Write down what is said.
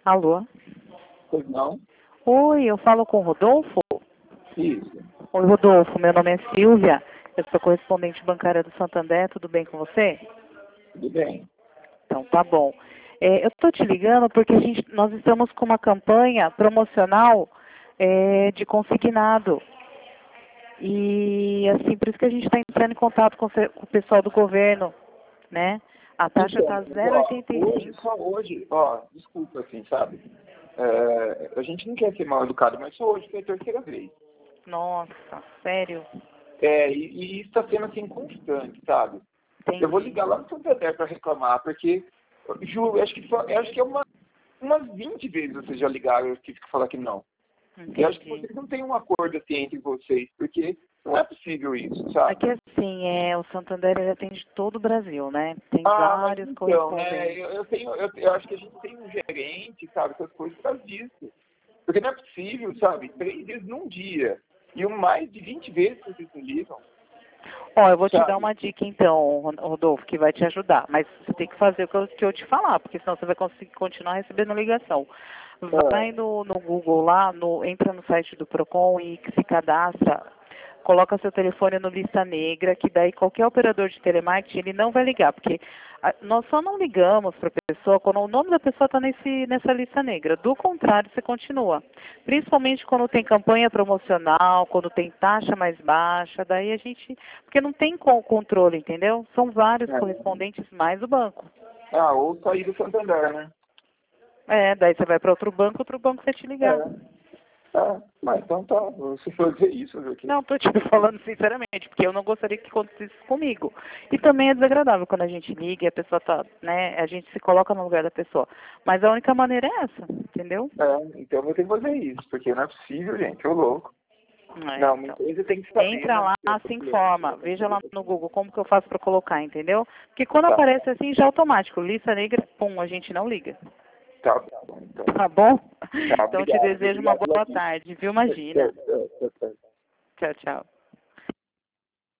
Alô? Pois não? Oi, eu falo com o Rodolfo? Isso. Oi, Rodolfo, meu nome é Silvia, eu sou correspondente bancária do Santander, tudo bem com você? Tudo bem. Então, tá bom. Eu estou te ligando porque nós estamos com uma campanha promocional de consignado. E, assim, por isso que a gente está entrando em contato com o pessoal do governo, né? A taxa está Hoje, 0,85. só hoje, desculpa, assim, sabe? A gente não quer ser mal educado, mas só hoje foi a terceira vez. Nossa, sério? E isso está sendo, assim, constante, sabe? Entendi. Eu vou ligar lá no Santander para reclamar, porque, eu juro, eu acho que umas 20 vezes vocês já ligaram e eu tive que falar que não. Eu acho que Entendi. vocês não têm um acordo, assim, entre vocês, porque não é possível isso, sabe? Aqui, assim, o Santander ele atende todo o Brasil, né? Tem Mas vários então, né? correspondentes. Eu acho que a gente tem um gerente, sabe, essas coisas por causa disso. Porque não é possível, sabe? 3 vezes num dia. E mais de 20 vezes vocês me ligam, Ó, eu vou te dar sabe? uma dica então, Rodolfo, que vai te ajudar. Mas você tem que fazer o que eu te falar, porque senão você vai conseguir continuar recebendo ligação. Ah, Vai no Google lá, entra no site do Procon e se cadastra. Coloca seu telefone no lista negra, que daí qualquer operador de telemarketing ele não vai ligar, porque nós só não ligamos para a pessoa quando o nome da pessoa está nessa lista negra. Do contrário, você continua. Principalmente quando tem campanha promocional, quando tem taxa mais baixa, daí a gente. Porque não tem controle, entendeu? São vários é. correspondentes mais o banco. Ou sair do Santander, né? Daí você vai para outro banco vai te ligar. Mas então tá. Se for dizer isso, eu aqui. Não, estou te falando sinceramente, porque eu não gostaria que acontecesse comigo. E também é desagradável quando a gente liga e a pessoa tá, né, a gente se coloca no lugar da pessoa. Mas a única maneira é essa, entendeu? Então eu vou ter que fazer isso, porque não é possível, gente, ô louco. Não, uma Então. empresa tem que saber, Entra né? lá, se informa, veja lá no Google como que eu faço para colocar, entendeu? Porque quando Tá, aparece assim, já é automático, lista negra, pum, a gente não liga. tá bom, então. Tá bom? Tá, Então te obrigado, desejo uma obrigado pela boa dica. tarde, viu? Imagina. Tá. Tchau, tchau.